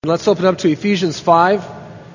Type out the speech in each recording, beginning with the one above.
Let's open up to Ephesians 5.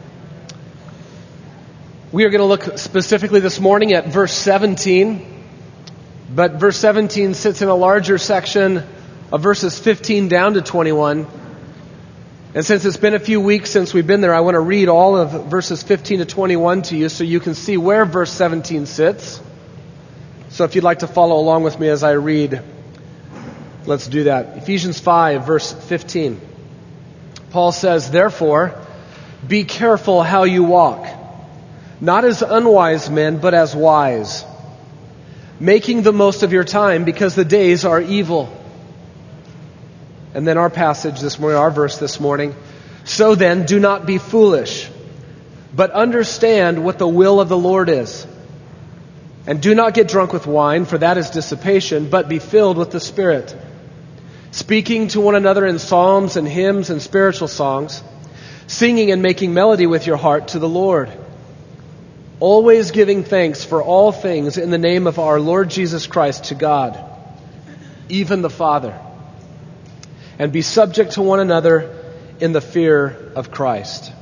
We are going to look specifically this morning at verse 17. But verse 17 sits in a larger section of verses 15 down to 21. And since it's been a few weeks since we've been there, I want to read all of verses 15 to 21 to you so you can see where verse 17 sits. So if you'd like to follow along with me as I read, let's do that. Ephesians 5, verse 15. Paul says, "Therefore, be careful how you walk, not as unwise men, but as wise, making the most of your time, because the days are evil." And then our passage this morning, our verse this morning, "So then, do not be foolish, but understand what the will of the Lord is. And do not get drunk with wine, for that is dissipation, but be filled with the Spirit, speaking to one another in psalms and hymns and spiritual songs, singing and making melody with your heart to the Lord, always giving thanks for all things in the name of our Lord Jesus Christ to God, even the Father. And be subject to one another in the fear of Christ.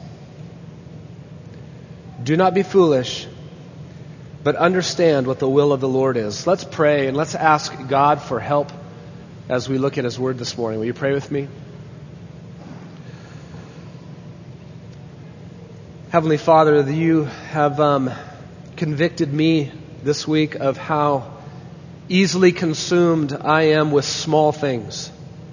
Do not be foolish, but understand what the will of the Lord is." Let's pray and let's ask God for help as we look at His Word this morning. Will you pray with me? Heavenly Father, you have convicted me this week of how easily consumed I am with small things.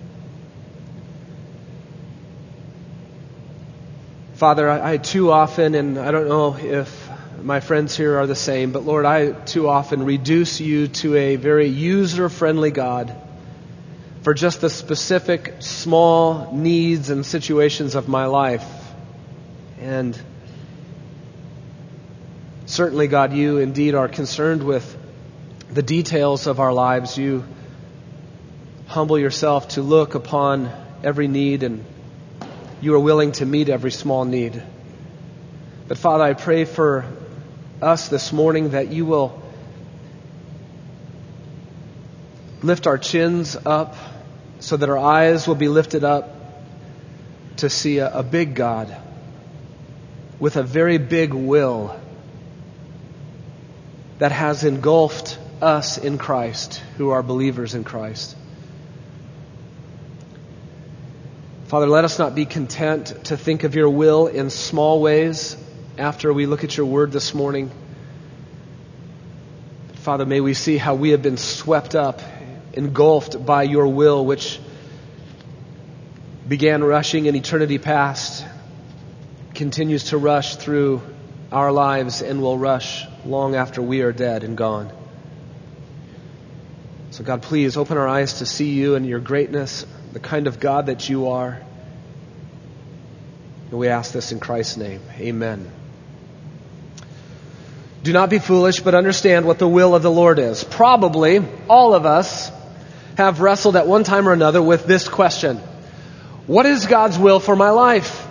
Father, I too often, and I don't know if my friends here are the same, but Lord, I too often reduce you to a very user-friendly God for just the specific small needs and situations of my life. And certainly, God, you indeed are concerned with the details of our lives. You humble yourself to look upon every need, and you are willing to meet every small need. But Father, I pray for us this morning that you will lift our chins up so that our eyes will be lifted up to see a big God with a very big will that has engulfed us in Christ, who are believers in Christ. Father, let us not be content to think of your will in small ways after we look at your word this morning. Father, may we see how we have been swept up, engulfed by your will, which began rushing in eternity past, continues to rush through our lives, and will rush long after we are dead and gone. So God, please open our eyes to see you and your greatness, the kind of God that you are. And we ask this in Christ's name. Amen. Do not be foolish, but understand what the will of the Lord is. Probably all of us have wrestled at one time or another with this question: what is God's will for my life?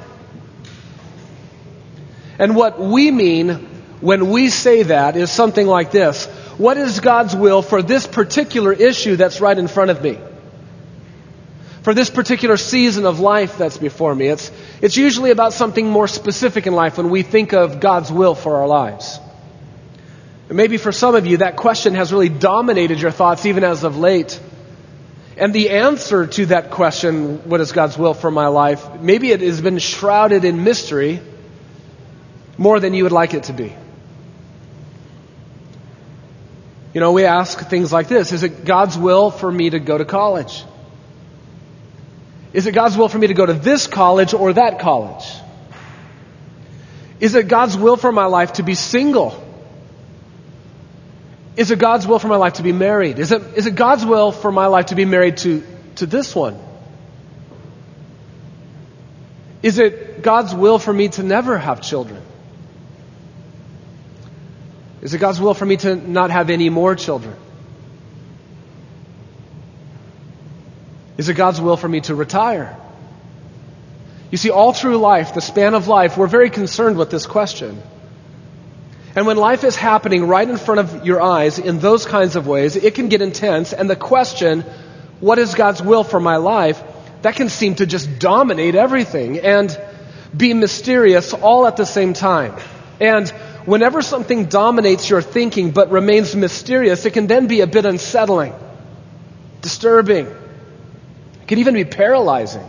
And what we mean when we say that is something like this: what is God's will for this particular issue that's right in front of me? For this particular season of life that's before me. It's usually about something more specific in life when we think of God's will for our lives. And maybe for some of you, that question has really dominated your thoughts even as of late. And the answer to that question, what is God's will for my life, maybe it has been shrouded in mystery more than you would like it to be. You know, we ask things like this: is it God's will for me to go to college? Is it God's will for me to go to this college or that college? Is it God's will for my life to be single? Is it God's will for my life to be married? Is it God's will for my life to be married to this one? Is it God's will for me to never have children? Is it God's will for me to not have any more children? Is it God's will for me to retire? You see, all through life, the span of life, we're very concerned with this question. And when life is happening right in front of your eyes in those kinds of ways, it can get intense. And the question, what is God's will for my life, that can seem to just dominate everything and be mysterious all at the same time. And whenever something dominates your thinking but remains mysterious, it can then be a bit unsettling, disturbing. It can even be paralyzing.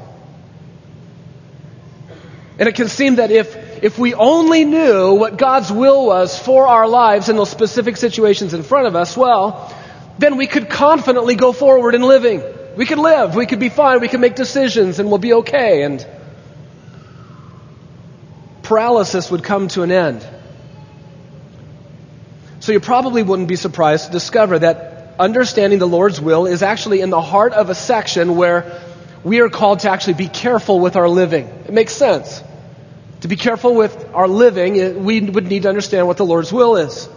And it can seem that if we only knew what God's will was for our lives in those specific situations in front of us, well, then we could confidently go forward in living. We could live, we could be fine, we could make decisions, and we'll be okay. And paralysis would come to an end. So you probably wouldn't be surprised to discover that understanding the Lord's will is actually in the heart of a section where we are called to actually be careful with our living. It makes sense. To be careful with our living, we would need to understand what the Lord's will is.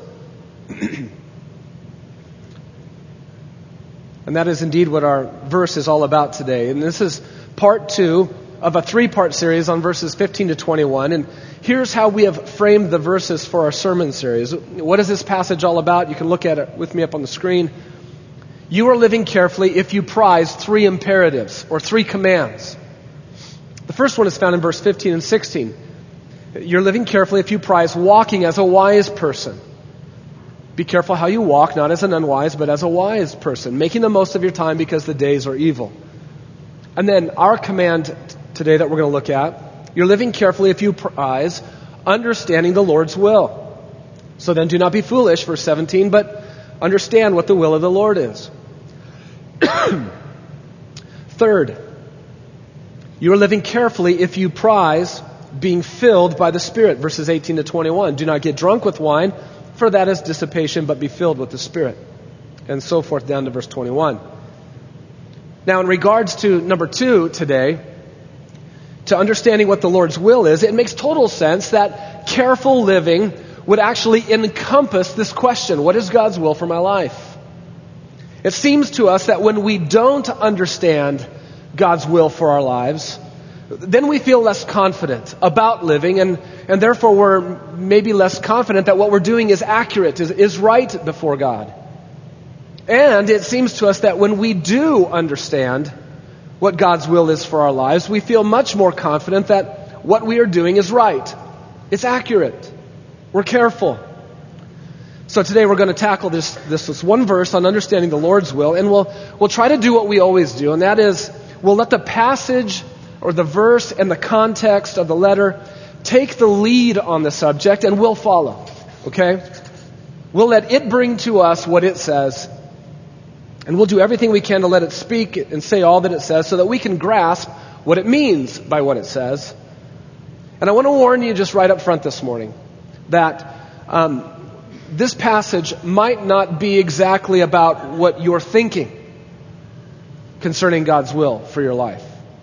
And that is indeed what our verse is all about today. And this is part 2 of a 3-part series on verses 15 to 21. And here's how we have framed the verses for our sermon series. What is this passage all about? You can look at it with me up on the screen. You are living carefully if you prize 3 imperatives or 3 commands. The first one is found in verse 15 and 16. You're living carefully if you prize walking as a wise person. Be careful how you walk, not as an unwise, but as a wise person, making the most of your time because the days are evil. And then our command today that we're going to look at, you're living carefully if you prize understanding the Lord's will. So then do not be foolish, verse 17, but understand what the will of the Lord is. Third, you are living carefully if you prize being filled by the Spirit, verses 18 to 21. Do not get drunk with wine, for that is dissipation, but be filled with the Spirit. And so forth down to verse 21. Now, in regards to number 2 today, to understanding what the Lord's will is, it makes total sense that careful living would actually encompass this question: what is God's will for my life? It seems to us that when we don't understand God's will for our lives, then we feel less confident about living, and therefore we're maybe less confident that what we're doing is accurate, is right before God. And it seems to us that when we do understand what God's will is for our lives, we feel much more confident that what we are doing is right. It's accurate. We're careful. So today we're going to tackle this one verse on understanding the Lord's will, and we'll try to do what we always do, and that is we'll let the passage or the verse and the context of the letter take the lead on the subject, and we'll follow. Okay? We'll let it bring to us what it says, and we'll do everything we can to let it speak and say all that it says so that we can grasp what it means by what it says. And I want to warn you just right up front this morning that this passage might not be exactly about what you're thinking concerning God's will for your life.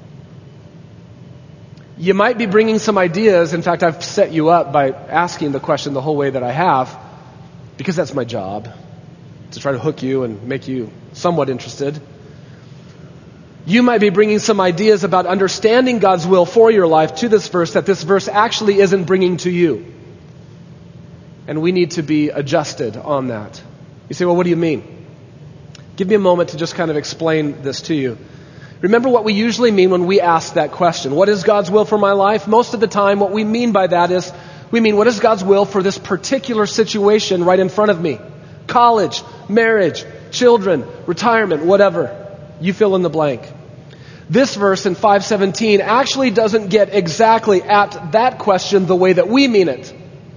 You might be bringing some ideas. In fact, I've set you up by asking the question the whole way that I have, because that's my job, to try to hook you and make you somewhat interested. You might be bringing some ideas about understanding God's will for your life to this verse that this verse actually isn't bringing to you. And we need to be adjusted on that. You say, well, what do you mean? Give me a moment to just kind of explain this to you. Remember what we usually mean when we ask that question. What is God's will for my life? Most of the time, what we mean by that is, we mean, what is God's will for this particular situation right in front of me? College, marriage, children, retirement, whatever. You fill in the blank. This verse in 5:17 actually doesn't get exactly at that question the way that we mean it.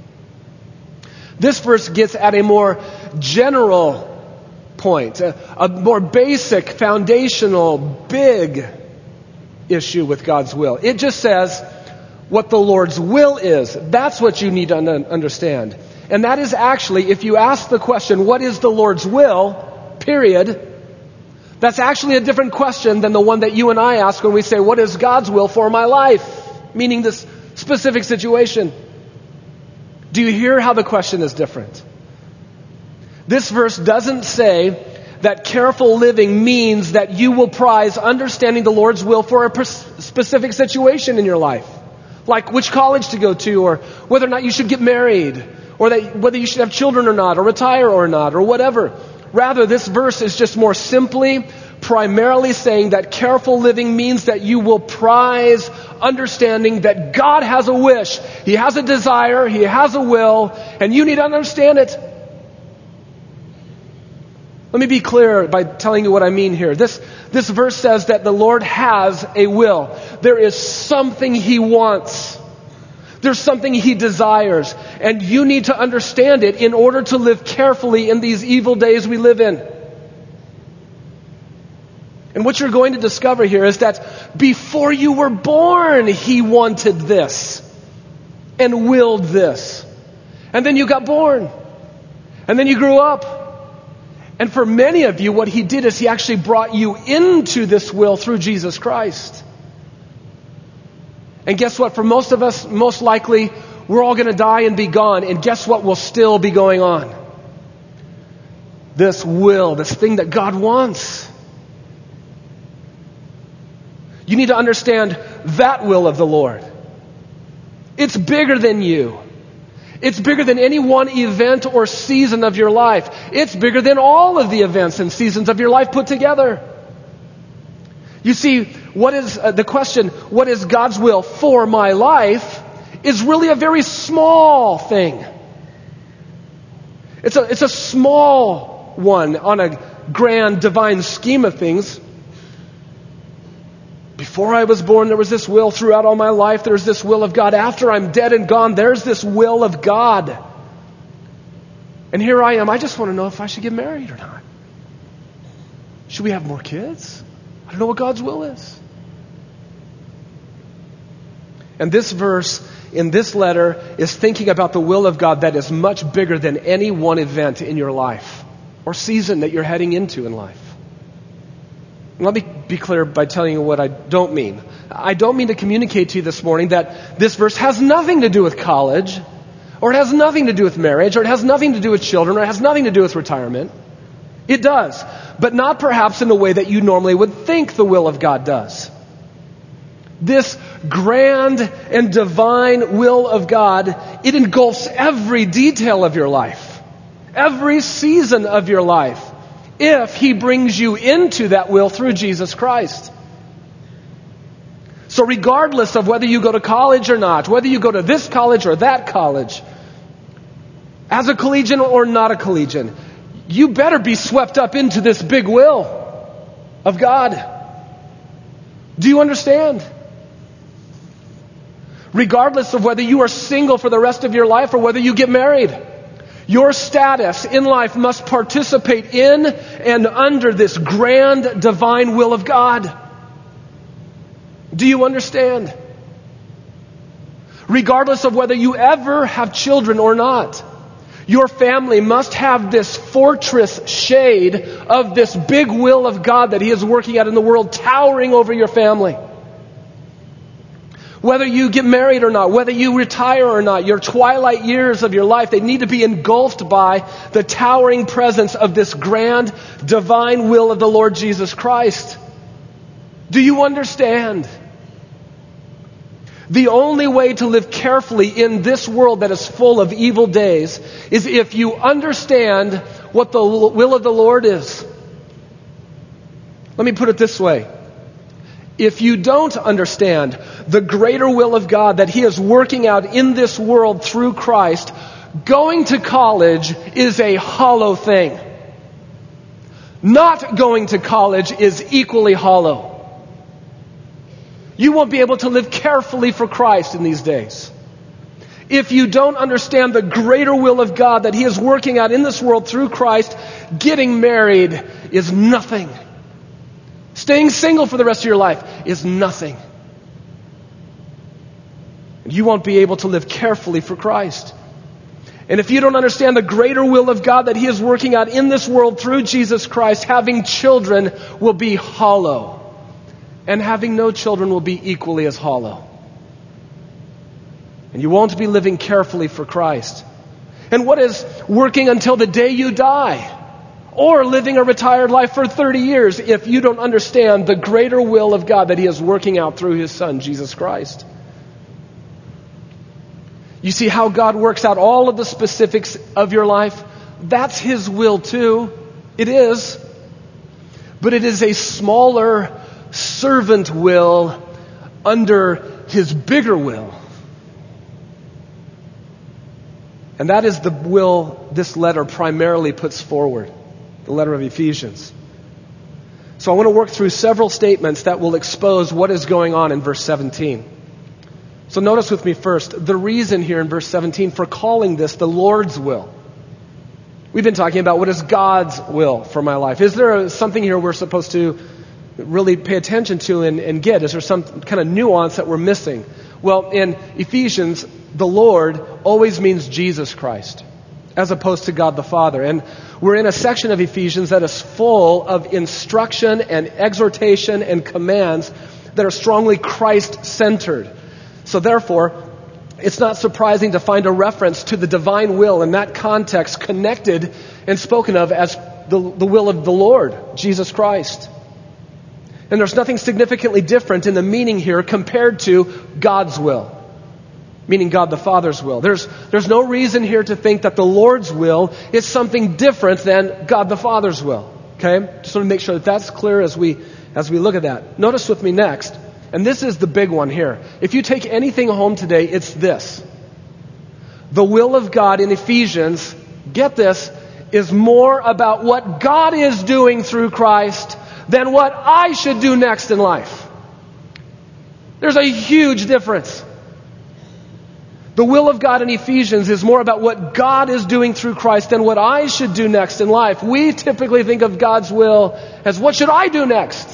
This verse gets at a more general point, a more basic, foundational, big issue with God's will. It just says what the Lord's will is. That's what you need to understand. And that is actually, if you ask the question, what is the Lord's will, period, that's actually a different question than the one that you and I ask when we say, what is God's will for my life? Meaning this specific situation. Do you hear how the question is different? This verse doesn't say that careful living means that you will prize understanding the Lord's will for a specific situation in your life. Like which college to go to, or whether or not you should get married, or whether you should have children or not, or retire or not, or whatever. Rather, this verse is just more simply primarily saying that careful living means that you will prize understanding that God has a wish, He has a desire, He has a will, and you need to understand it. Let me be clear by telling you what I mean here. This verse says that the Lord has a will. There is something He wants. There's something He desires. And you need to understand it in order to live carefully in these evil days we live in. And what you're going to discover here is that before you were born, He wanted this and willed this. And then you got born. And then you grew up. And for many of you, what He did is He actually brought you into this will through Jesus Christ. And guess what? For most of us, most likely, we're all going to die and be gone. And guess what will still be going on? This will, this thing that God wants. You need to understand that will of the Lord. It's bigger than you. It's bigger than any one event or season of your life. It's bigger than all of the events and seasons of your life put together. You see, what is the question, what is God's will for my life, is really a very small thing. It's a small one on a grand divine scheme of things. Before I was born, there was this will. Throughout all my life, there's this will of God. After I'm dead and gone, there's this will of God. And here I am. I just want to know if I should get married or not. Should we have more kids? I don't know what God's will is. And this verse in this letter is thinking about the will of God that is much bigger than any one event in your life or season that you're heading into in life. Let me be clear by telling you what I don't mean. I don't mean to communicate to you this morning that this verse has nothing to do with college, or it has nothing to do with marriage, or it has nothing to do with children, or it has nothing to do with retirement. It does, but not perhaps in the way that you normally would think the will of God does. This grand and divine will of God, it engulfs every detail of your life, every season of your life, if He brings you into that will through Jesus Christ. So regardless of whether you go to college or not, whether you go to this college or that college, as a collegian or not a collegian, you better be swept up into this big will of God. Do you understand? Regardless of whether you are single for the rest of your life or whether you get married, your status in life must participate in and under this grand divine will of God. Do you understand? Regardless of whether you ever have children or not, your family must have this fortress shade of this big will of God that He is working out in the world, towering over your family. Whether you get married or not, whether you retire or not, your twilight years of your life, they need to be engulfed by the towering presence of this grand divine will of the Lord Jesus Christ. Do you understand? The only way to live carefully in this world that is full of evil days is if you understand what the will of the Lord is. Let me put it this way. If you don't understand the greater will of God that He is working out in this world through Christ, going to college is a hollow thing. Not going to college is equally hollow. You won't be able to live carefully for Christ in these days. If you don't understand the greater will of God that He is working out in this world through Christ, getting married is nothing. Staying single for the rest of your life is nothing. You won't be able to live carefully for Christ. And if you don't understand the greater will of God that He is working out in this world through Jesus Christ, having children will be hollow. And having no children will be equally as hollow. And you won't be living carefully for Christ. And what is working until the day you die? Or living a retired life for 30 years if you don't understand the greater will of God that He is working out through His Son, Jesus Christ. You see how God works out all of the specifics of your life? That's His will too. It is. but it is a smaller servant will under his bigger will. And that is the will this letter primarily puts forward, the letter of Ephesians. So I want to work through several statements that will expose what is going on in verse 17. So notice with me first, the reason here in verse 17 for calling this the Lord's will. We've been talking about what is God's will for my life. Is there something here we're supposed to really pay attention to and get? Is there some kind of nuance that we're missing? Well, in Ephesians, the Lord always means Jesus Christ, as opposed to God the Father. And we're in a section of Ephesians that is full of instruction and exhortation and commands that are strongly Christ-centered. So therefore, it's not surprising to find a reference to the divine will in that context connected and spoken of as the will of the Lord, Jesus Christ. And there's nothing significantly different in the meaning here compared to God's will, meaning God the Father's will. There's no reason here to think that the Lord's will is something different than God the Father's will. Okay? Just want to make sure that that's clear as we look at that. Notice with me next, and this is the big one here. If you take anything home today, it's this. The will of God in Ephesians, get this, is more about what God is doing through Christ than what I should do next in life. There's a huge difference. The will of God in Ephesians is more about what God is doing through Christ than what I should do next in life. We typically think of God's will as what should I do next?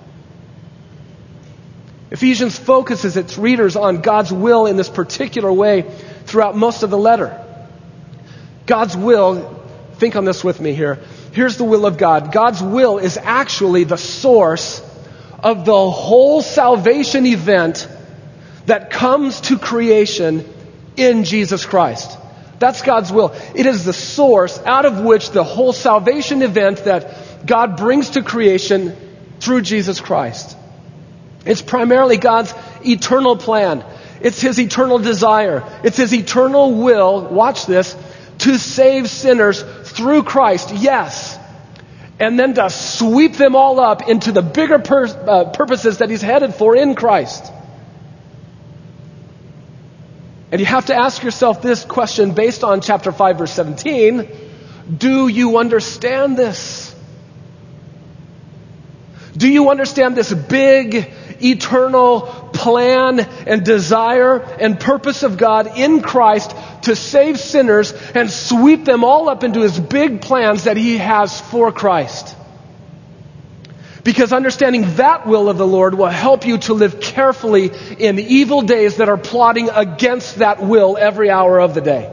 Ephesians focuses its readers on God's will in this particular way throughout most of the letter. God's will, think on this with me here. Here's the will of God. God's will is actually the source of the whole salvation event that comes to creation in Jesus Christ. That's God's will. It is the source out of which the whole salvation event that God brings to creation through Jesus Christ. It's primarily God's eternal plan. It's His eternal desire. It's His eternal will, watch this, to save sinners through Christ, yes. And then to sweep them all up into the bigger purposes that He's headed for in Christ. And you have to ask yourself this question based on chapter 5, verse 17. Do you understand this? Do you understand this big, eternal plan and desire and purpose of God in Christ to save sinners and sweep them all up into His big plans that He has for Christ? Because understanding that will of the Lord will help you to live carefully in evil days that are plotting against that will every hour of the day.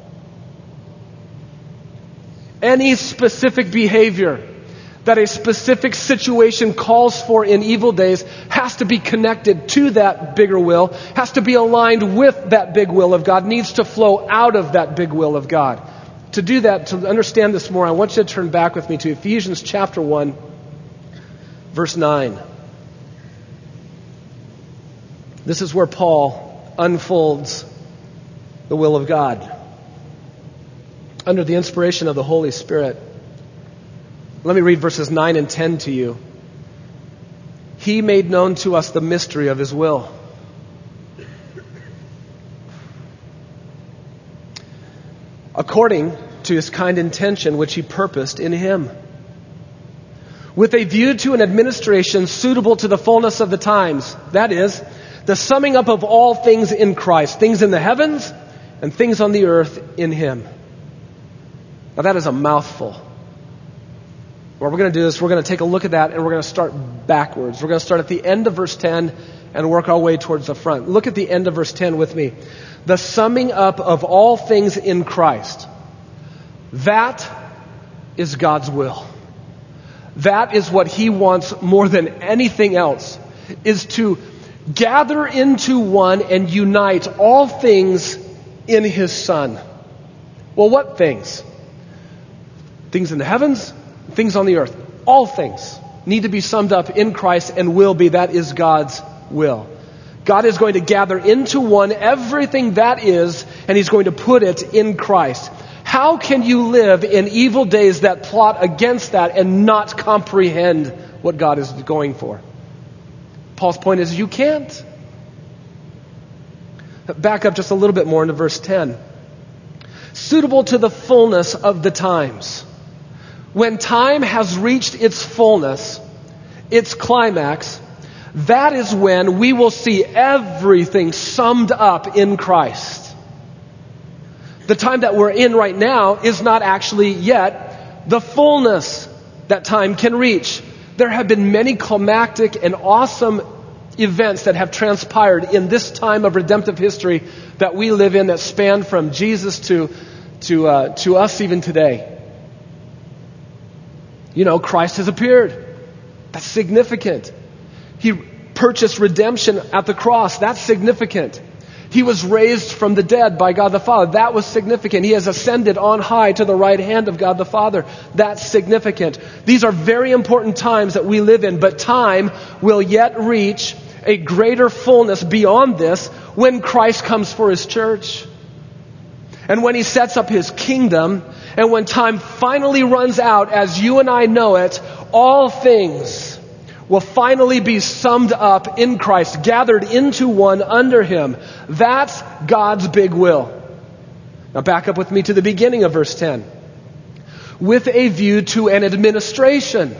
Any specific behavior that a specific situation calls for in evil days has to be connected to that bigger will, has to be aligned with that big will of God, needs to flow out of that big will of God. To do that, to understand this more, I want you to turn back with me to Ephesians chapter 1, verse 9. This is where Paul unfolds the will of God under the inspiration of the Holy Spirit. Let me read verses 9 and 10 to you. He made known to us the mystery of His will. According to His kind intention which He purposed in Him, with a view to an administration suitable to the fullness of the times. That is, the summing up of all things in Christ, things in the heavens and things on the earth in Him. Now that is a mouthful. What we're going to do is we're going to take a look at that and we're going to start backwards. We're going to start at the end of verse 10 and work our way towards the front. Look at the end of verse 10 with me. The summing up of all things in Christ. That is God's will. That is what He wants more than anything else, is to gather into one and unite all things in His Son. Well, what things? Things in the heavens, things on the earth. All things need to be summed up in Christ and will be. That is God's will. God is going to gather into one everything that is, and He's going to put it in Christ. How can you live in evil days that plot against that and not comprehend what God is going for? Paul's point is you can't. Back up just a little bit more into verse 10. Suitable to the fullness of the times. When time has reached its fullness, its climax, that is when we will see everything summed up in Christ. The time that we're in right now is not actually yet the fullness that time can reach. There have been many climactic and awesome events that have transpired in this time of redemptive history that we live in that span from Jesus to us even today. You know, Christ has appeared. That's significant. He purchased redemption at the cross. That's significant. He was raised from the dead by God the Father. That was significant. He has ascended on high to the right hand of God the Father. That's significant. These are very important times that we live in, but time will yet reach a greater fullness beyond this when Christ comes for His church. And when He sets up His kingdom, and when time finally runs out as you and I know it, all things will finally be summed up in Christ, gathered into one under Him. That's God's big will. Now back up with me to the beginning of verse 10. With a view to an administration.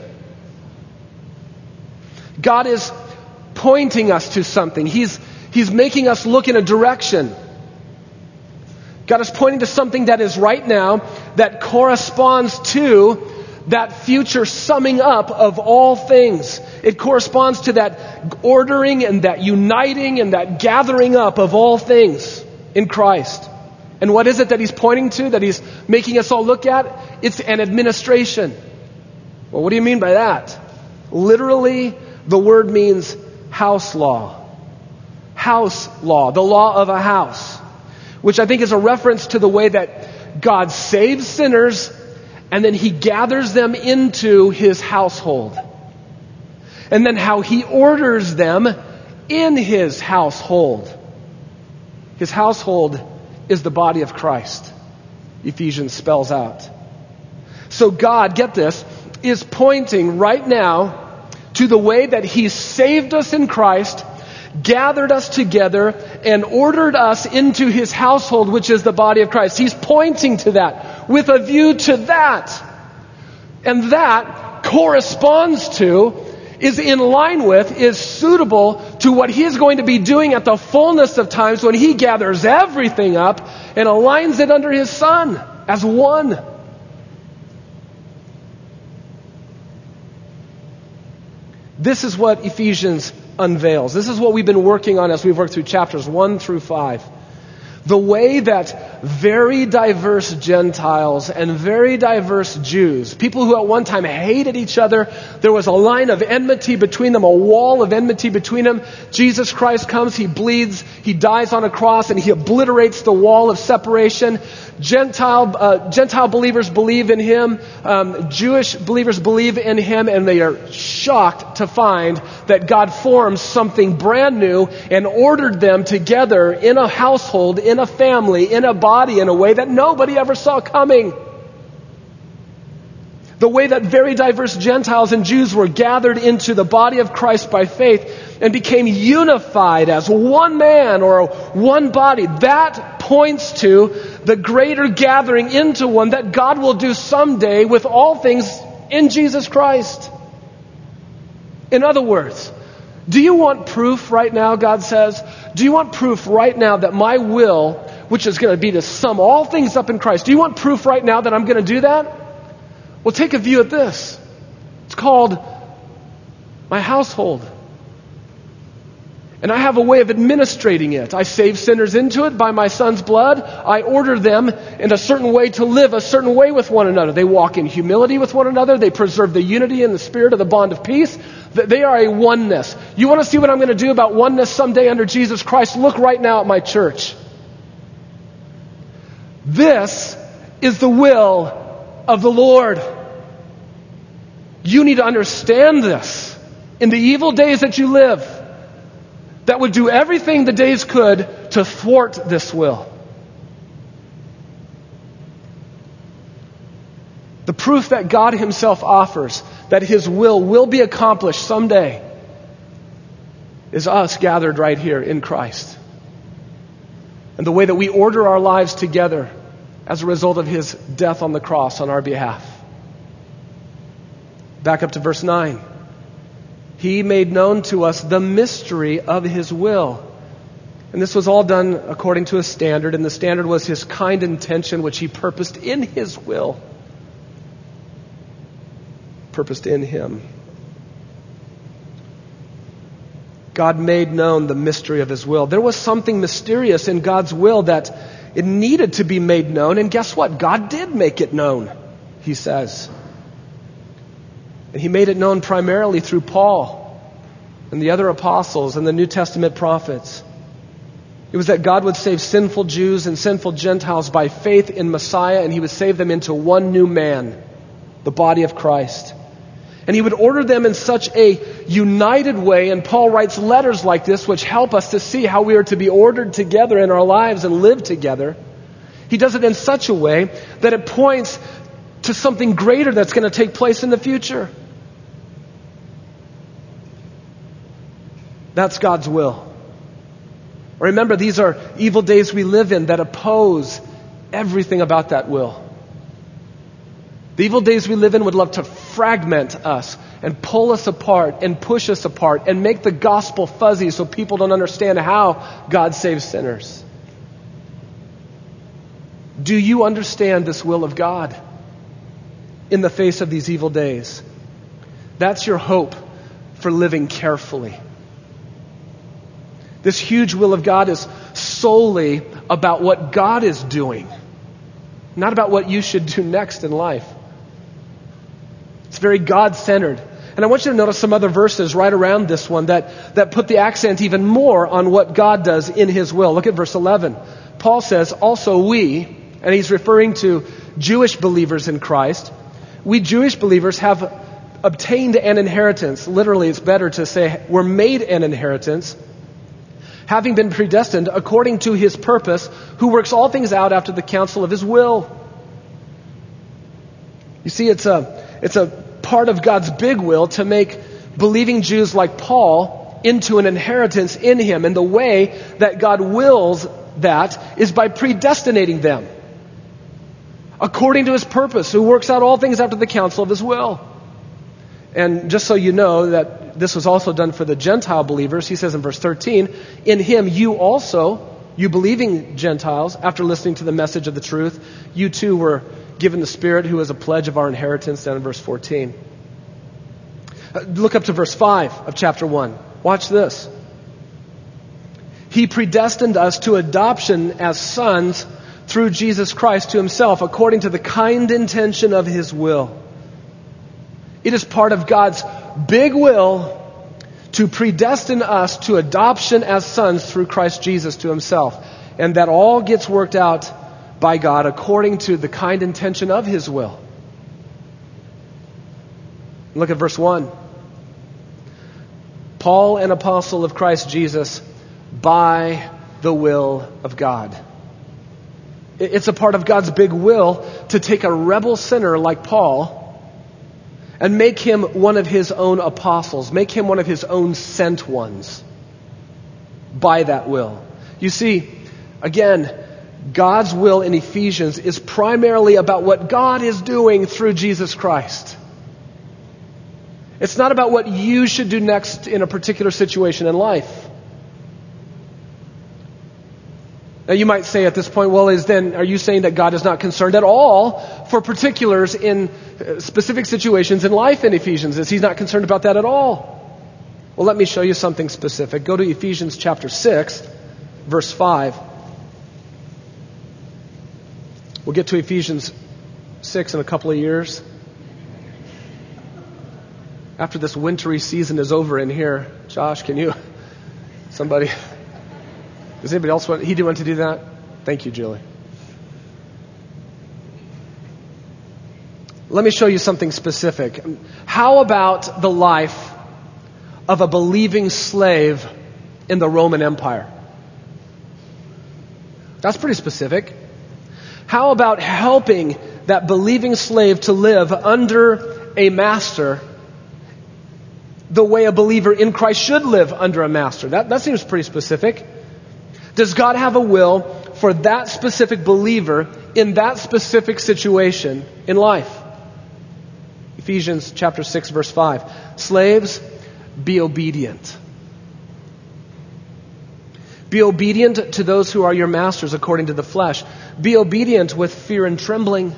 God is pointing us to something. He's making us look in a direction. God is pointing to something that is right now that corresponds to that future summing up of all things. It corresponds to that ordering and that uniting and that gathering up of all things in Christ. And what is it that He's pointing to, that He's making us all look at? It's an administration. Well, what do you mean by that? Literally, the word means house law. House law, the law of a house. Which I think is a reference to the way that God saves sinners and then He gathers them into His household. And then how He orders them in His household. His household is the body of Christ. Ephesians spells out. So God, get this, is pointing right now to the way that He saved us in Christ, gathered us together, and ordered us into His household, which is the body of Christ. He's pointing to that with a view to that. And that corresponds to, is in line with, is suitable to what He is going to be doing at the fullness of times when He gathers everything up and aligns it under His Son as one. This is what Ephesians unveils. This is what we've been working on as we've worked through chapters 1 through 5. The way that very diverse Gentiles and very diverse Jews, people who at one time hated each other, there was a line of enmity between them, a wall of enmity between them. Jesus Christ comes, He bleeds, He dies on a cross, and He obliterates the wall of separation. Gentile believers believe in Him. Jewish believers believe in Him, and they are shocked to find that God forms something brand new and ordered them together in a household, in a family, in a body, in a way that nobody ever saw coming. The way that very diverse Gentiles and Jews were gathered into the body of Christ by faith and became unified as one man or one body. That points to the greater gathering into one that God will do someday with all things in Jesus Christ. In other words, do you want proof right now, God says? Do you want proof right now that my will, which is going to be to sum all things up in Christ, do you want proof right now that I'm going to do that? Well, take a view at this. It's called my household. And I have a way of administrating it. I save sinners into it by my Son's blood. I order them in a certain way to live a certain way with one another. They walk in humility with one another. They preserve the unity and the spirit of the bond of peace. They are a oneness. You want to see what I'm going to do about oneness someday under Jesus Christ? Look right now at my church. This is the will of the Lord. You need to understand this. In the evil days that you live, that would do everything the days could to thwart this will. The proof that God himself offers that his will be accomplished someday is us gathered right here in Christ. And the way that we order our lives together as a result of his death on the cross on our behalf. Back up to verse 9. He made known to us the mystery of his will. And this was all done according to a standard, and the standard was his kind intention which he purposed in his will. Purposed in him. God made known the mystery of his will. There was something mysterious in God's will that it needed to be made known, and guess what? God did make it known, he says. And he made it known primarily through Paul and the other apostles and the New Testament prophets. It was that God would save sinful Jews and sinful Gentiles by faith in Messiah, and he would save them into one new man, the body of Christ. And he would order them in such a united way, and Paul writes letters like this which help us to see how we are to be ordered together in our lives and live together. He does it in such a way that it points to something greater that's going to take place in the future. That's God's will. Remember, these are evil days we live in that oppose everything about that will. The evil days we live in would love to fragment us and pull us apart and push us apart and make the gospel fuzzy so people don't understand how God saves sinners. Do you understand this will of God in the face of these evil days? That's your hope for living carefully. This huge will of God is solely about what God is doing, not about what you should do next in life. It's very God-centered. And I want you to notice some other verses right around this one that put the accent even more on what God does in his will. Look at verse 11. Paul says, also we, and he's referring to Jewish believers in Christ, we Jewish believers have obtained an inheritance. Literally, it's better to say we're made an inheritance, having been predestined according to his purpose, who works all things out after the counsel of his will. You see, it's a part of God's big will to make believing Jews like Paul into an inheritance in him. And the way that God wills that is by predestinating them according to his purpose, who works out all things after the counsel of his will. And just so you know that this was also done for the Gentile believers, he says in verse 13, in him you also, you believing Gentiles, after listening to the message of the truth, you too were given the Spirit who is a pledge of our inheritance, down in verse 14. Look up to verse 5 of chapter 1. Watch this. He predestined us to adoption as sons through Jesus Christ to himself, according to the kind intention of his will. It is part of God's big will to predestine us to adoption as sons through Christ Jesus to himself. And that all gets worked out by God according to the kind intention of his will. Look at verse 1. Paul, an apostle of Christ Jesus, by the will of God. It's a part of God's big will to take a rebel sinner like Paul and make him one of his own apostles, make him one of his own sent ones by that will. You see, again, God's will in Ephesians is primarily about what God is doing through Jesus Christ. It's not about what you should do next in a particular situation in life. Now you might say at this point, well, are you saying that God is not concerned at all for particulars in specific situations in life in Ephesians? Is he not concerned about that at all? Well, let me show you something specific. Go to Ephesians chapter 6, verse 5. We'll get to Ephesians 6 in a couple of years. After this wintry season is over in here, Josh, somebody... Does anybody else want to do that? Thank you, Julie. Let me show you something specific. How about the life of a believing slave in the Roman Empire? That's pretty specific. How about helping that believing slave to live under a master the way a believer in Christ should live under a master. That seems pretty specific. Does God have a will for that specific believer in that specific situation in life? Ephesians chapter 6, verse 5. Slaves, be obedient. Be obedient to those who are your masters according to the flesh. Be obedient with fear and trembling.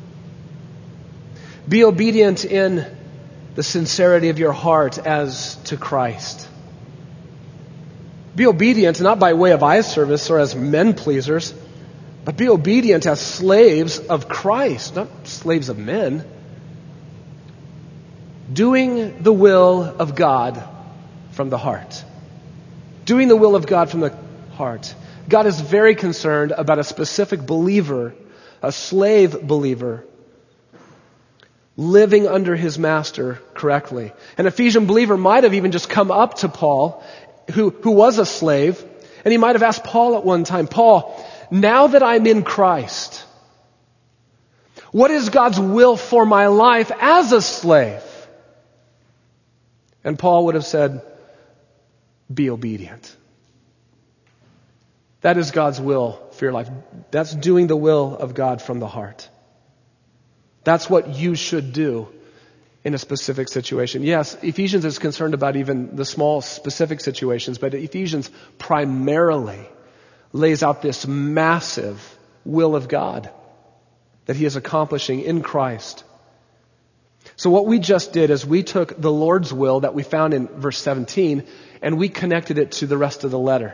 Be obedient in the sincerity of your heart as to Christ. Be obedient not by way of eye service or as men pleasers, but be obedient as slaves of Christ, not slaves of men. Doing the will of God from the heart. Doing the will of God from the heart. God is very concerned about a specific believer, a slave believer, living under his master correctly. An Ephesian believer might have even just come up to Paul, who was a slave, and he might have asked Paul at one time, Paul, now that I'm in Christ, what is God's will for my life as a slave? And Paul would have said, be obedient. That is God's will for your life. That's doing the will of God from the heart. That's what you should do in a specific situation. Yes, Ephesians is concerned about even the small specific situations, but Ephesians primarily lays out this massive will of God that he is accomplishing in Christ. So what we just did is we took the Lord's will that we found in verse 17 and we connected it to the rest of the letter.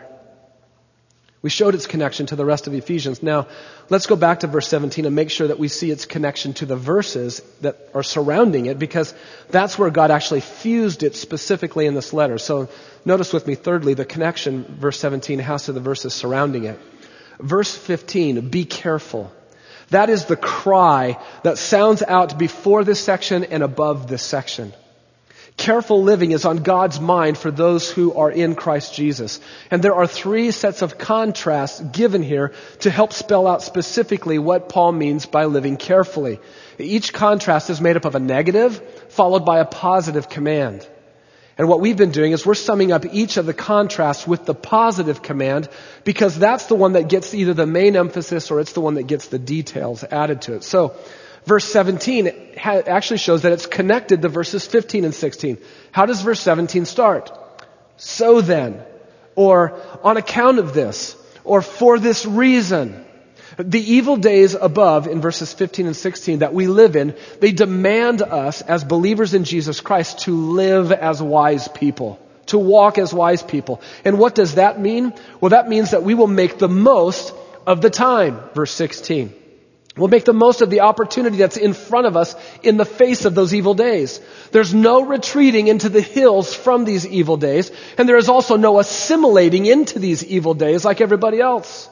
We showed its connection to the rest of Ephesians. Now, let's go back to verse 17 and make sure that we see its connection to the verses that are surrounding it, because that's where God actually fused it specifically in this letter. So notice with me, thirdly, the connection, verse 17, has to the verses surrounding it. Verse 15, be careful. That is the cry that sounds out before this section and above this section. Careful living is on God's mind for those who are in Christ Jesus. And there are three sets of contrasts given here to help spell out specifically what Paul means by living carefully. Each contrast is made up of a negative followed by a positive command. And what we've been doing is we're summing up each of the contrasts with the positive command, because that's the one that gets either the main emphasis or it's the one that gets the details added to it. So, verse 17 actually shows that it's connected to verses 15 and 16. How does verse 17 start? So then, or on account of this, or for this reason. The evil days above in verses 15 and 16 that we live in, they demand us as believers in Jesus Christ to live as wise people, to walk as wise people. And what does that mean? Well, that means that we will make the most of the time, verse 16. We'll make the most of the opportunity that's in front of us in the face of those evil days. There's no retreating into the hills from these evil days, and there is also no assimilating into these evil days like everybody else.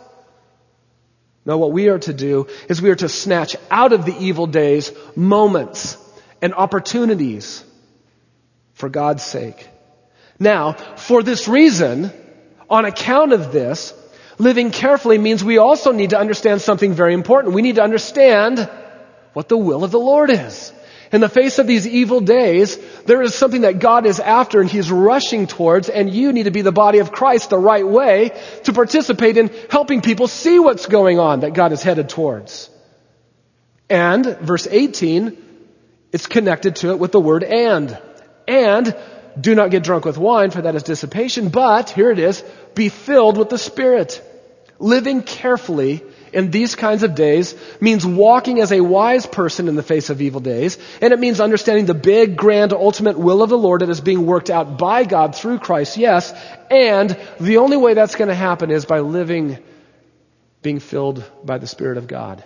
No, what we are to do is we are to snatch out of the evil days moments and opportunities for God's sake. Now, for this reason, on account of this, living carefully means we also need to understand something very important. We need to understand what the will of the Lord is. In the face of these evil days, there is something that God is after and He's rushing towards, and you need to be the body of Christ the right way to participate in helping people see what's going on that God is headed towards. And, verse 18, it's connected to it with the word and. And, do not get drunk with wine, for that is dissipation, but, here it is, be filled with the Spirit. Living carefully in these kinds of days means walking as a wise person in the face of evil days, and it means understanding the big, grand, ultimate will of the Lord that is being worked out by God through Christ, yes, and the only way that's going to happen is by living, being filled by the Spirit of God,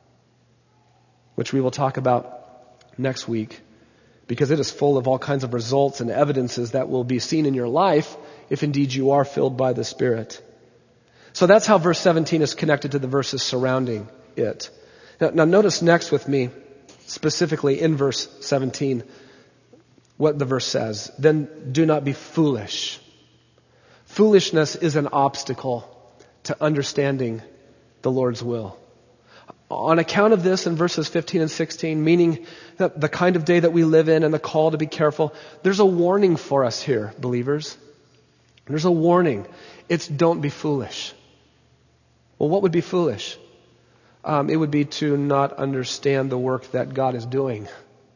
which we will talk about next week, because it is full of all kinds of results and evidences that will be seen in your life if indeed you are filled by the Spirit. So that's how verse 17 is connected to the verses surrounding it. Now notice next with me, specifically in verse 17, what the verse says. Then do not be foolish. Foolishness is an obstacle to understanding the Lord's will. On account of this in verses 15 and 16, meaning that the kind of day that we live in and the call to be careful, there's a warning for us here, believers. There's a warning. It's don't be foolish. Well, what would be foolish? It would be to not understand the work that God is doing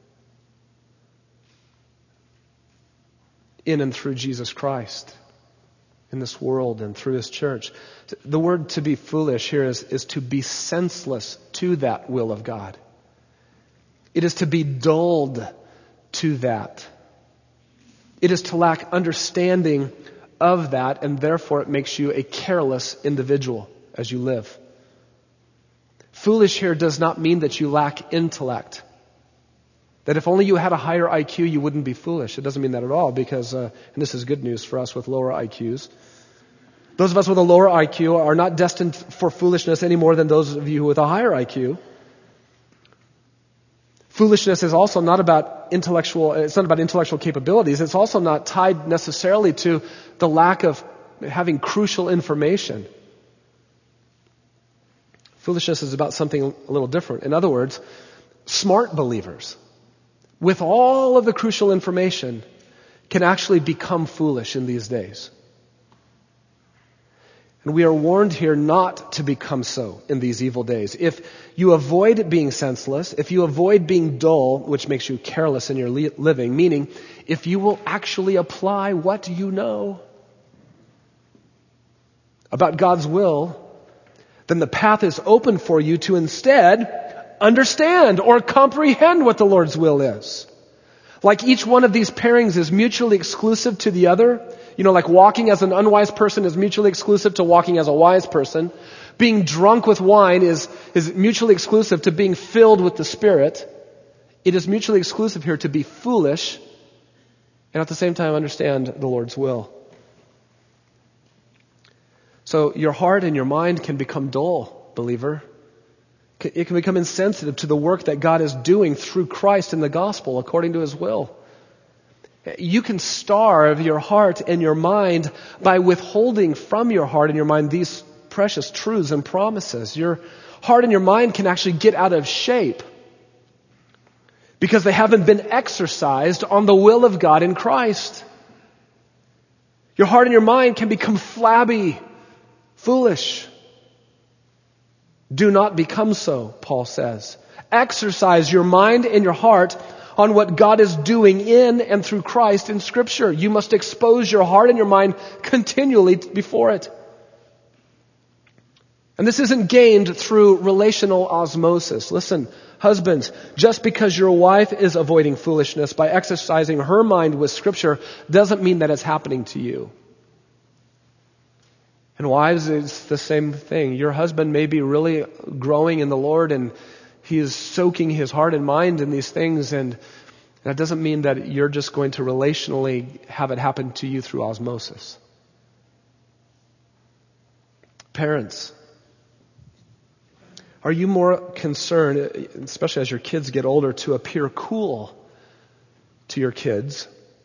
in and through Jesus Christ in this world and through His church. The word to be foolish here is to be senseless to that will of God. It is to be dulled to that. It is to lack understanding of that, and therefore it makes you a careless individual as you live. Foolish here does not mean that you lack intellect. That if only you had a higher IQ, you wouldn't be foolish. It doesn't mean that at all, because, and this is good news for us with lower IQs, those of us with a lower IQ are not destined for foolishness any more than those of you with a higher IQ. Foolishness is also not about it's not about intellectual capabilities. It's also not tied necessarily to the lack of having crucial information. Foolishness is about something a little different. In other words, smart believers with all of the crucial information can actually become foolish in these days. And we are warned here not to become so in these evil days. If you avoid being senseless, if you avoid being dull, which makes you careless in your living, meaning if you will actually apply what you know about God's will, then the path is open for you to instead understand or comprehend what the Lord's will is. Like each one of these pairings is mutually exclusive to the other. Like walking as an unwise person is mutually exclusive to walking as a wise person. Being drunk with wine is mutually exclusive to being filled with the Spirit. It is mutually exclusive here to be foolish and at the same time understand the Lord's will. So your heart and your mind can become dull, believer. It can become insensitive to the work that God is doing through Christ in the gospel according to His will. You can starve your heart and your mind by withholding from your heart and your mind these precious truths and promises. Your heart and your mind can actually get out of shape because they haven't been exercised on the will of God in Christ. Your heart and your mind can become flabby, foolish. Do not become so, Paul says. Exercise your mind and your heart on what God is doing in and through Christ in Scripture. You must expose your heart and your mind continually before it. And this isn't gained through relational osmosis. Listen, husbands, just because your wife is avoiding foolishness by exercising her mind with Scripture doesn't mean that it's happening to you. And wives, it's the same thing. Your husband may be really growing in the Lord and he is soaking his heart and mind in these things, and that doesn't mean that you're just going to relationally have it happen to you through osmosis. Parents, are you more concerned, especially as your kids get older, to appear cool to your kids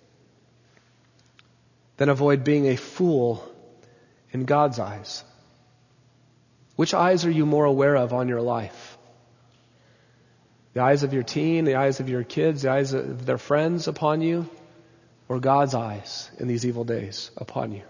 than avoid being a fool in God's eyes? Which eyes are you more aware of on your life? The eyes of your teen, the eyes of your kids, the eyes of their friends upon you, or God's eyes in these evil days upon you?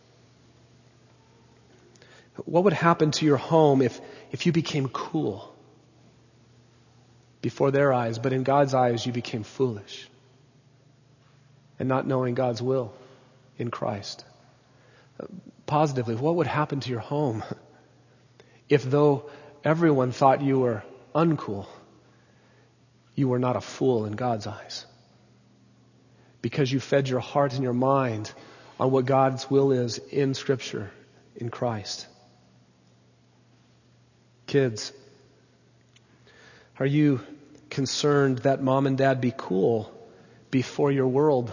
What would happen to your home if you became cool before their eyes, but in God's eyes you became foolish and not knowing God's will in Christ? Positively, what would happen to your home if, though everyone thought you were uncool, you were not a fool in God's eyes? Because you fed your heart and your mind on what God's will is in Scripture, in Christ. Kids, are you concerned that mom and dad be cool before your world?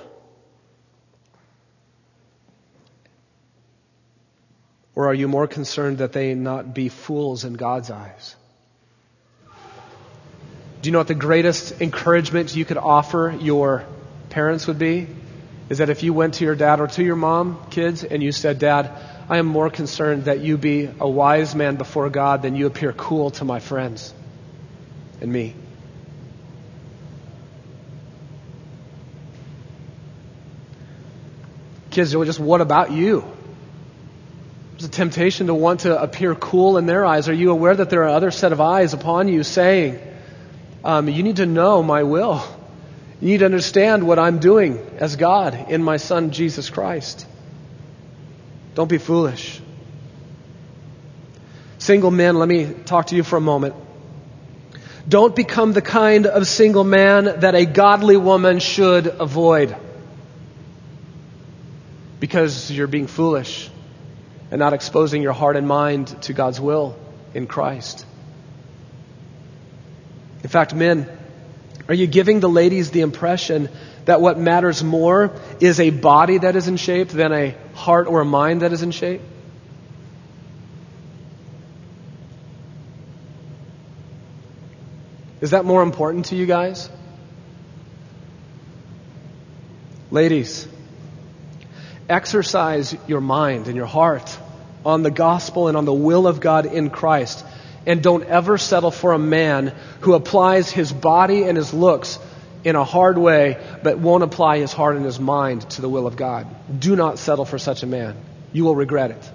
Or are you more concerned that they not be fools in God's eyes? Do you know what the greatest encouragement you could offer your parents would be? Is that if you went to your dad or to your mom, kids, and you said, "Dad, I am more concerned that you be a wise man before God than you appear cool to my friends and me. Kids, just what about you? There's a temptation to want to appear cool in their eyes. Are you aware that there are other set of eyes upon you saying, you need to know my will. You need to understand what I'm doing as God in my Son, Jesus Christ. Don't be foolish. Single men, let me talk to you for a moment. Don't become the kind of single man that a godly woman should avoid, because you're being foolish and not exposing your heart and mind to God's will in Christ. In fact, men, are you giving the ladies the impression that what matters more is a body that is in shape than a heart or a mind that is in shape? Is that more important to you guys? Ladies, exercise your mind and your heart on the gospel and on the will of God in Christ. And don't ever settle for a man who applies his body and his looks in a hard way, but won't apply his heart and his mind to the will of God. Do not settle for such a man. You will regret it.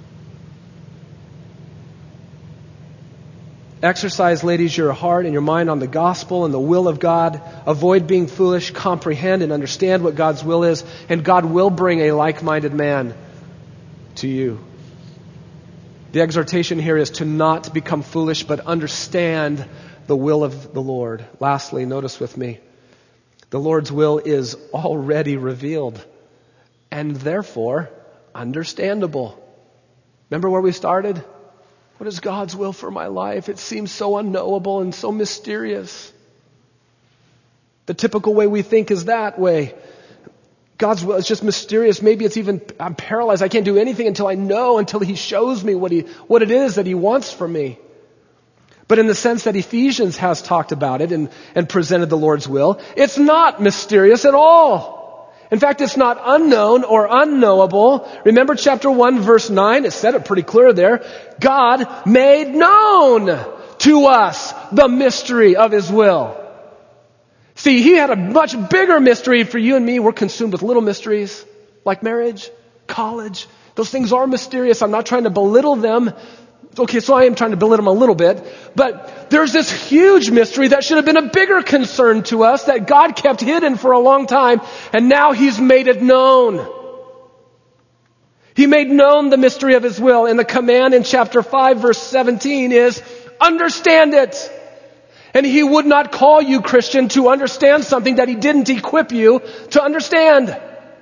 Exercise, ladies, your heart and your mind on the gospel and the will of God. Avoid being foolish. Comprehend and understand what God's will is, and God will bring a like-minded man to you. The exhortation here is to not become foolish, but understand the will of the Lord. Lastly, notice with me, the Lord's will is already revealed and therefore understandable. Remember where we started? What is God's will for my life? It seems so unknowable and so mysterious. The typical way we think is that way. God's will is just mysterious. Maybe it's even, I'm paralyzed. I can't do anything until I know, until He shows me what it is that He wants from me. But in the sense that Ephesians has talked about it and presented the Lord's will, it's not mysterious at all. In fact, it's not unknown or unknowable. Remember chapter 1, verse 9? It said it pretty clear there. God made known to us the mystery of His will. See, He had a much bigger mystery for you and me. We're consumed with little mysteries like marriage, college. Those things are mysterious. I'm not trying to belittle them. Okay, so I am trying to belittle them a little bit. But there's this huge mystery that should have been a bigger concern to us that God kept hidden for a long time, and now He's made it known. He made known the mystery of His will, and the command in chapter 5, verse 17 is, understand it. And He would not call you, Christian, to understand something that He didn't equip you to understand.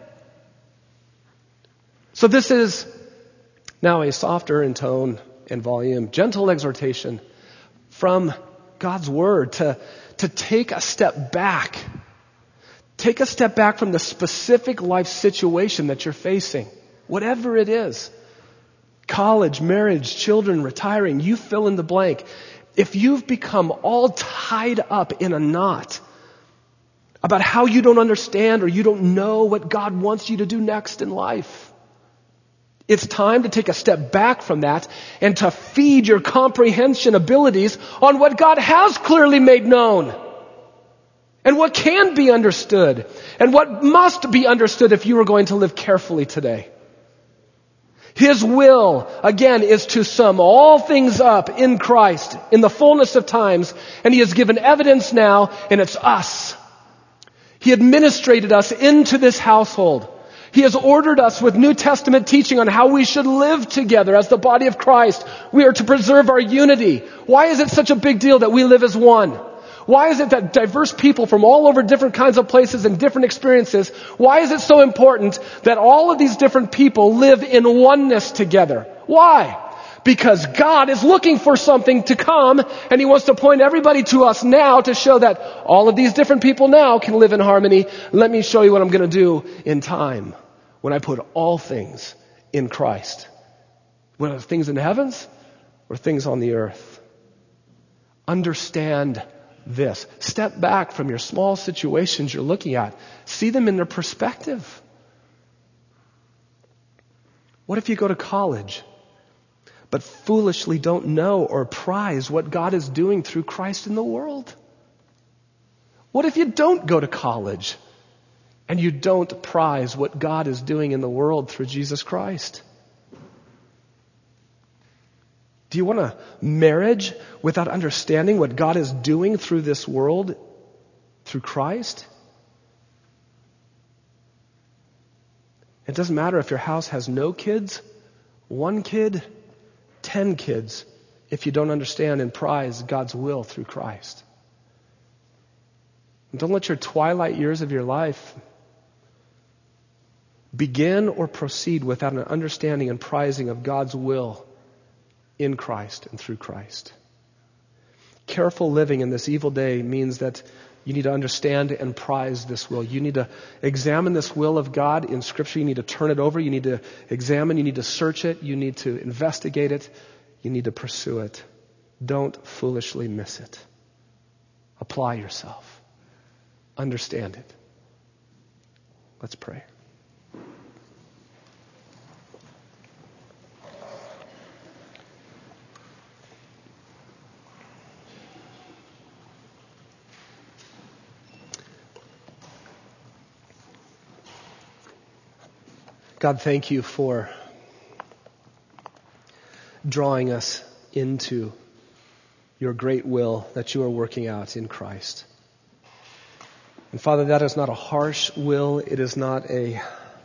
So this is now a softer in tone and volume, gentle exhortation from God's Word to take a step back. Take a step back from the specific life situation that you're facing, whatever it is. College, marriage, children, retiring, you fill in the blank. If you've become all tied up in a knot about how you don't understand or you don't know what God wants you to do next in life, it's time to take a step back from that and to feed your comprehension abilities on what God has clearly made known and what can be understood and what must be understood if you are going to live carefully today. His will, again, is to sum all things up in Christ in the fullness of times, and He has given evidence now, and it's us. He administrated us into this household. He has ordered us with New Testament teaching on how we should live together as the body of Christ. We are to preserve our unity. Why is it such a big deal that we live as one? Why is it that diverse people from all over different kinds of places and different experiences, why is it so important that all of these different people live in oneness together? Why? Because God is looking for something to come, and He wants to point everybody to us now to show that all of these different people now can live in harmony. Let me show you what I'm going to do in time when I put all things in Christ. Whether things in the heavens or things on the earth. Understand this. Step back from your small situations you're looking at. See them in their perspective. What if you go to college, but foolishly don't know or prize what God is doing through Christ in the world? What if you don't go to college and you don't prize what God is doing in the world through Jesus Christ? Do you want a marriage without understanding what God is doing through this world through Christ? It doesn't matter if your house has no kids, 1 kid, 10 kids, if you don't understand and prize God's will through Christ. And don't let your twilight years of your life begin or proceed without an understanding and prizing of God's will in Christ and through Christ. Careful living in this evil day means that you need to understand and prize this will. You need to examine this will of God in Scripture. You need to turn it over. You need to examine. You need to search it. You need to investigate it. You need to pursue it. Don't foolishly miss it. Apply yourself. Understand it. Let's pray. God, thank you for drawing us into your great will that you are working out in Christ. And Father, that is not a harsh will. It is not a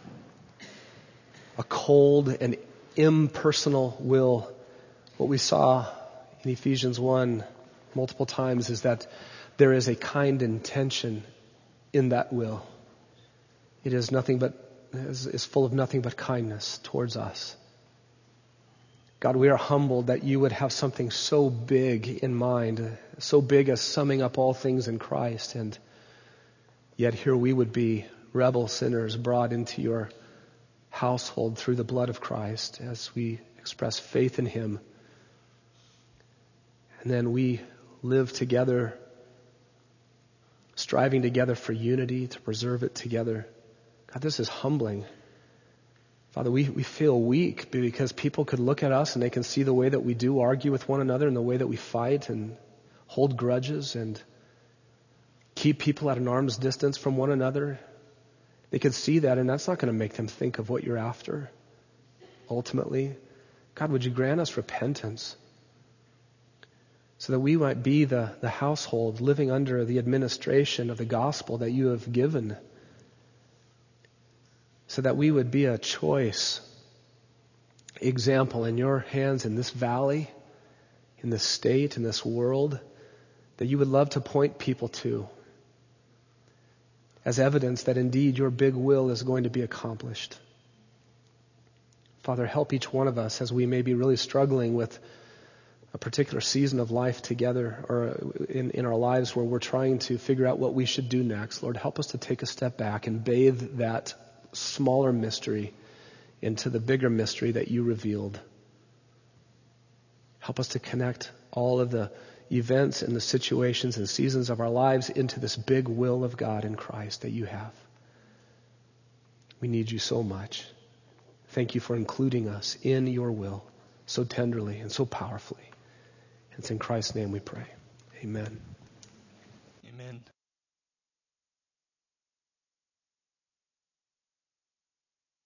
cold and impersonal will. What we saw in Ephesians 1 multiple times is that there is a kind intention in that will. It is nothing but is full of nothing but kindness towards us. God, we are humbled that you would have something so big in mind, so big as summing up all things in Christ, and yet here we would be rebel sinners brought into your household through the blood of Christ as we express faith in him. And then we live together, striving together for unity, to preserve it together. God, this is humbling. Father, we feel weak because people could look at us and they can see the way that we do argue with one another and the way that we fight and hold grudges and keep people at an arm's distance from one another. They could see that, and that's not going to make them think of what you're after ultimately. God, would you grant us repentance so that we might be the household living under the administration of the gospel that you have given, so that we would be a choice example in your hands in this valley, in this state, in this world, that you would love to point people to as evidence that indeed your big will is going to be accomplished. Father, help each one of us as we may be really struggling with a particular season of life together, or in our lives where we're trying to figure out what we should do next. Lord, help us to take a step back and bathe that smaller mystery into the bigger mystery that you revealed. Help us to connect all of the events and the situations and seasons of our lives into this big will of God in Christ that you have. We need you so much. Thank you for including us in your will so tenderly and so powerfully. It's in Christ's name we pray. Amen. Amen.